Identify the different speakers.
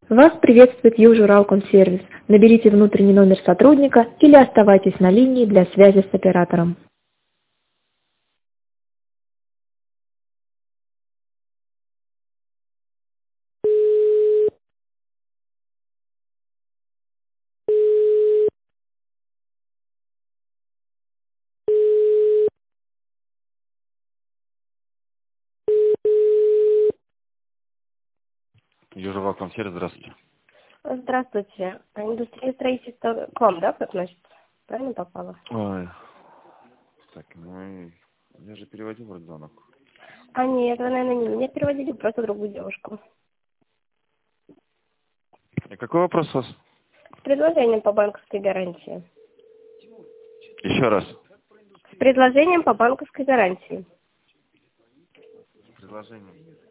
Speaker 1: Вас приветствует Южуралкомсервис. Наберите внутренний номер сотрудника или оставайтесь на линии для связи с оператором.
Speaker 2: Южуралкомсервис, здравствуйте.
Speaker 3: Здравствуйте. Индустрия строительства КОМ, да, как значит? Правильно попала?
Speaker 2: Ой, так, я же переводил вроде звонок.
Speaker 3: А нет, вы, наверное, не меня переводили, просто другую девушку.
Speaker 2: И какой вопрос у вас?
Speaker 3: С предложением по банковской гарантии.
Speaker 2: Еще раз.
Speaker 3: С предложением по банковской гарантии.
Speaker 2: Предложение.